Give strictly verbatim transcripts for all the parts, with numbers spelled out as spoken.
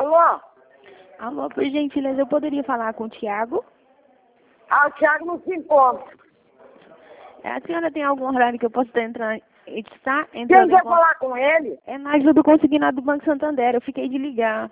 Alô? Alô, por gentileza, eu poderia falar com o Tiago? Ah, o Thiago não se encontra. A senhora tem algum horário que eu possa estar entrando? Está Quem entrando quer em... falar com ele? É na ajuda do consignado do Banco Santander, eu fiquei de ligar.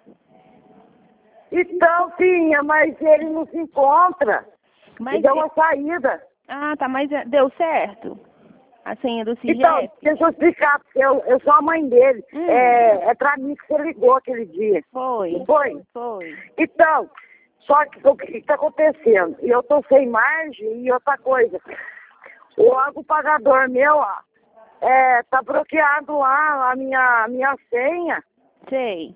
Então, filha, mas ele não se encontra. Mas... Ele deu uma saída. Ah, tá, mas é- deu certo? A senha do Então, CIGEP? deixa eu explicar, porque eu, eu sou a mãe dele. Hum. É, é pra mim que você ligou aquele dia. Foi. Não foi? Foi. Então, só que o que está acontecendo? E eu tô sem margem e outra coisa. O logo pagador meu, ó, é, tá bloqueado lá, a minha, a minha senha. Sei.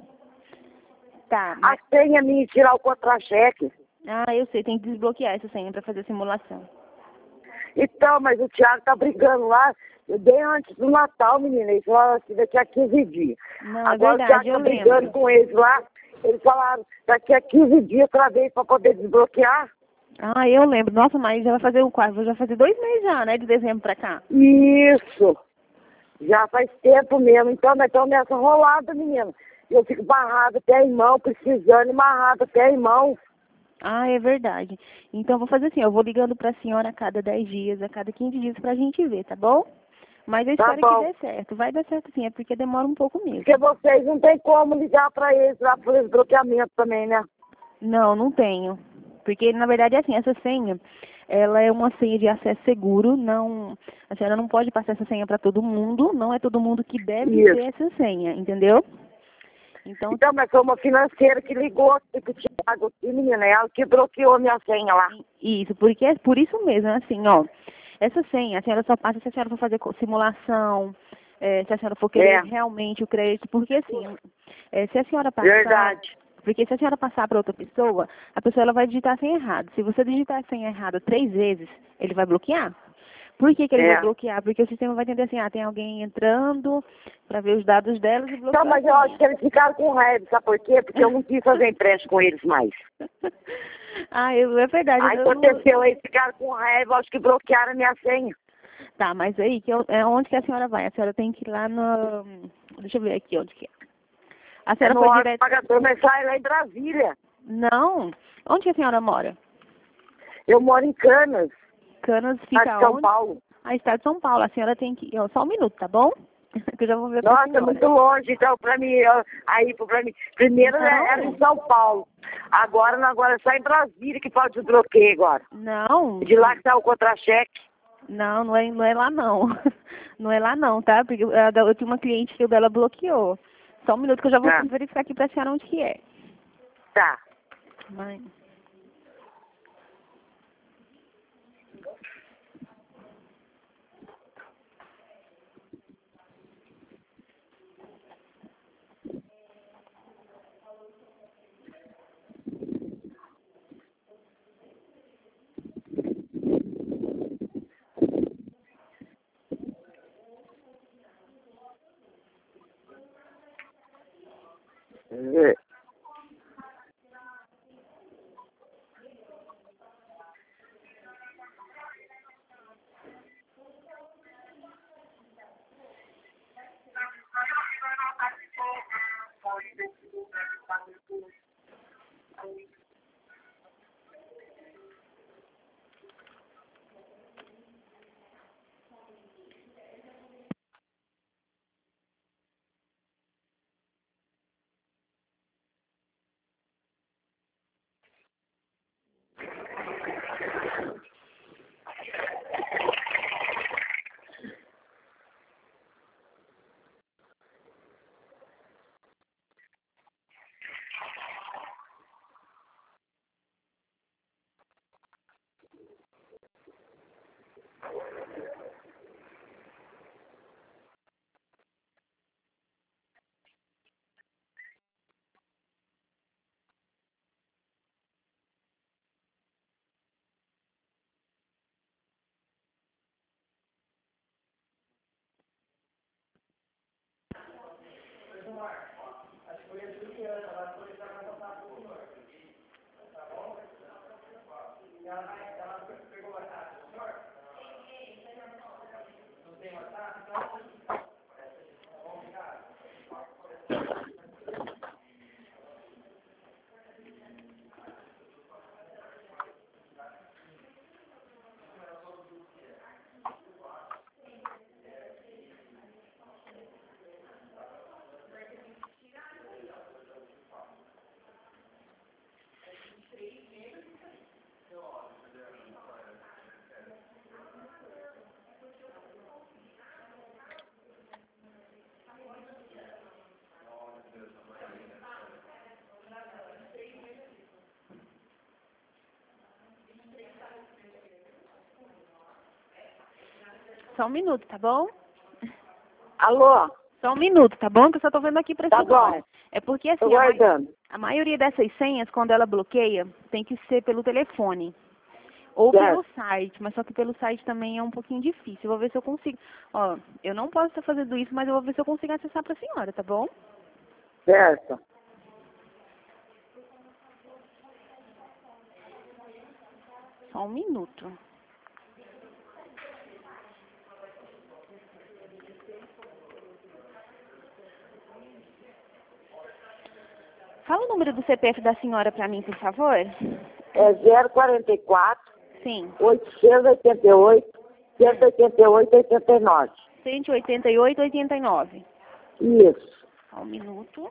Tá, A mas... senha minha tirar o contra-cheque. Ah, eu sei, tem que desbloquear essa senha pra fazer a simulação. Então, mas o Thiago tá brigando lá. Eu dei antes do Natal, menina. Eles falaram assim, daqui a quinze dias. Não, Agora é o verdade, Thiago eu tá brigando lembro. com eles lá. Eles falaram, daqui a quinze dias outra vez pra poder desbloquear. Ah, eu lembro. Nossa, mas já vai fazer o quase, já vai fazer dois meses já, né, de dezembro pra cá. Isso. Já faz tempo mesmo. Então, nós estamos nessa rolada, menina. Eu fico barrado até a mão, precisando, amarrado até a mão. Ah, é verdade. Então, vou fazer assim, eu vou ligando pra senhora a cada dez dias, a cada quinze dias pra gente ver, tá bom? Mas eu Tá espero bom. que dê certo. Vai dar certo sim, é porque demora um pouco mesmo. Porque vocês não tem como ligar pra eles lá por desbloqueamento também, né? Não, não tenho. Porque, na verdade, é assim, essa senha, ela é uma senha de acesso seguro, não... A senhora não pode passar essa senha pra todo mundo, não é todo mundo que deve Isso. ter essa senha, entendeu? Então, Então, mas foi uma financeira que ligou aqui pro Thiago aqui, menina, ela que bloqueou a minha senha lá. isso, porque é por isso mesmo, assim, ó. Essa senha, a senhora só passa se a senhora for fazer co- simulação, eh, se a senhora for querer É. realmente o crédito, porque assim, eh, se a senhora passar... Verdade. Porque se a senhora passar para outra pessoa, a pessoa ela vai digitar a senha errada. Se você digitar a senha errada três vezes, ele vai bloquear. Por que, que ele É. vai bloquear? Porque o sistema vai entender assim, ah, tem alguém entrando para ver os dados delas e bloquear. Então, mas eu a acho senha. que eles ficaram com raiva, sabe por quê? Porque eu não quis fazer empréstimo com eles mais. Ah, eu, é verdade. Aí eu não- aconteceu, eles ficaram com raiva, acho que bloquearam a minha senha. Tá, mas aí, que eu, é onde que a senhora vai? A senhora tem que ir lá no... Deixa eu ver aqui onde que é. A É senhora no foi órgão direto... pagador, mas sai lá em Brasília. Não. Onde que a senhora mora? Eu moro em Canas, Canas lá fica de São onde? Paulo. Ah, estado de São Paulo. A senhora tem que... ó, só um minuto, tá bom? Que eu já vou ver pra Nossa, senhora. muito longe, então, pra mim, ó, aí, pra mim. Primeiro Não. era em São Paulo. Agora, não, agora é só em Brasília que pode desbloqueio agora. Não. De lá que tá o contra-cheque. Não, não é, não é lá não. Não é lá não, tá? Porque eu, eu tinha uma cliente que o dela bloqueou. Só um minuto que eu já vou Ah. verificar aqui pra senhora onde que é. Tá. Mãe. É. Só um minuto, tá bom? Alô? Só um minuto, tá bom? Que eu só tô vendo aqui pra Tá estudar. bom. É porque assim, Tô a, ma- guardando. a maioria dessas senhas, quando ela bloqueia, tem que ser pelo telefone. Ou pelo Certo. site, mas só que pelo site também é um pouquinho difícil. Eu vou ver se eu consigo. Ó, eu não posso estar fazendo isso, mas eu vou ver se eu consigo acessar pra senhora, tá bom? Certo. Só um minuto. Fala o número do C P F da senhora pra mim, por favor. É zero quarenta e quatro, Sim. oitocentos e oitenta e oito, cento e oitenta e oito, oitenta e nove. cento e oitenta e oito, oitenta e nove. Isso. Só um minuto.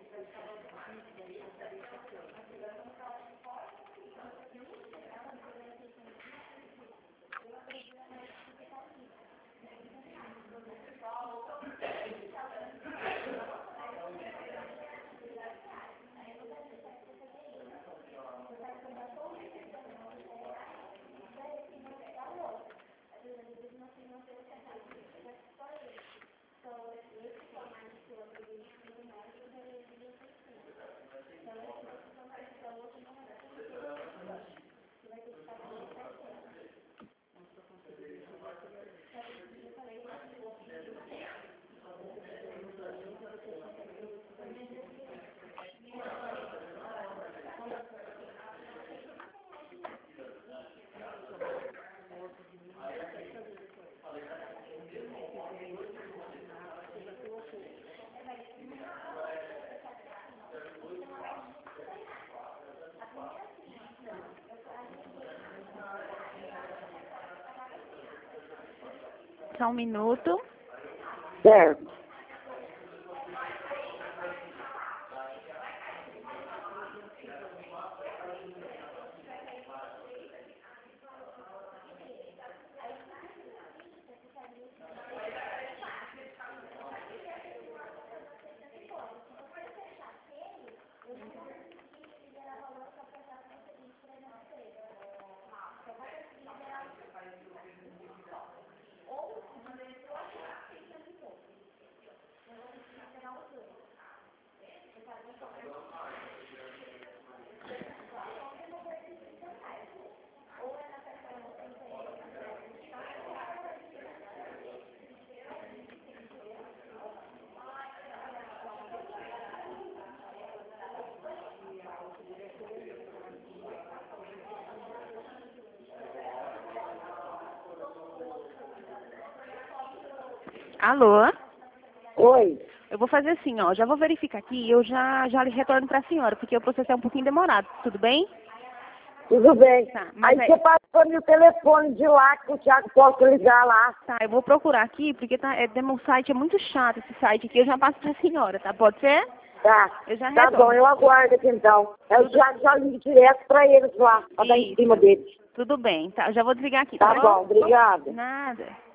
Só um minuto. Certo. Alô? Oi. Eu vou fazer assim, ó. Já vou verificar aqui e eu já, já lhe retorno pra senhora, porque o processo é um pouquinho demorado. Tudo bem? Tudo bem. Tá, mas Aí é- você passa o telefone de lá que o Thiago possa ligar lá. Tá, eu vou procurar aqui, porque tá, é, demo- o site é muito chato, esse site aqui. Eu já passo pra senhora, tá? Pode ser? Tá. Eu já Tá retorno. bom, eu aguardo aqui então. Eu já, já ligo direto pra eles lá, pra dar em Isso. cima deles. Tudo bem, tá? Eu já vou desligar aqui, Tá tá bom, obrigada. Nada.